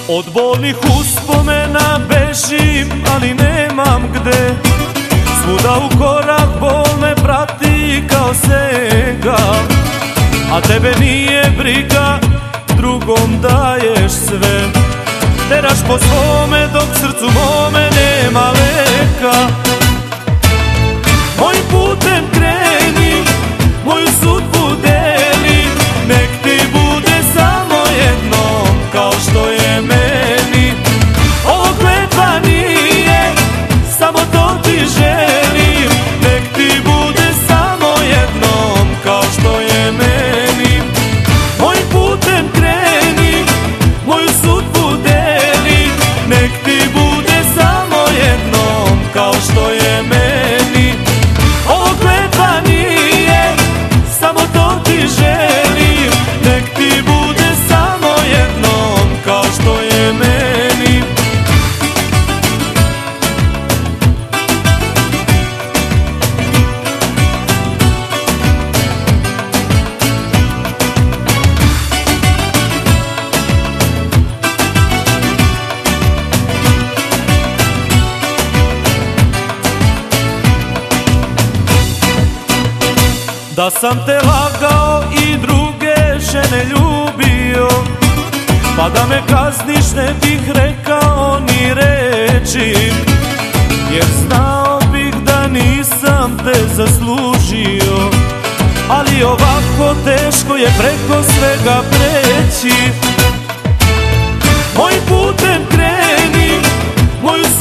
Od bolnih uspomena bežim, ali nemam gde. Svuda u korak bol me prati kao sega, a tebe nije briga, drugom daješ sve. Teraš po svome dok srcu mome nema leka. Mojim putem kreni, moju sudbu deli, nek ti bude samo jedno kao što je meni. Ovo kletva nije, samo to ti želim, nek ti bude samo jednom kao što je meni. Mojim putem kreni, moju sudbu deli, nek ti bude samo jednom kao što je meni. Ovo kletva nije, samo to ti želim, nek ti bude samo jednom kao što je meni. Da sam te lagao i druge žene ljubio, pa da me kazniš ne bih rekao ni reči, jer znao bih da nisam te zaslužio. Ali ovako teško je preko svega preći. Mojim putem kreni, moju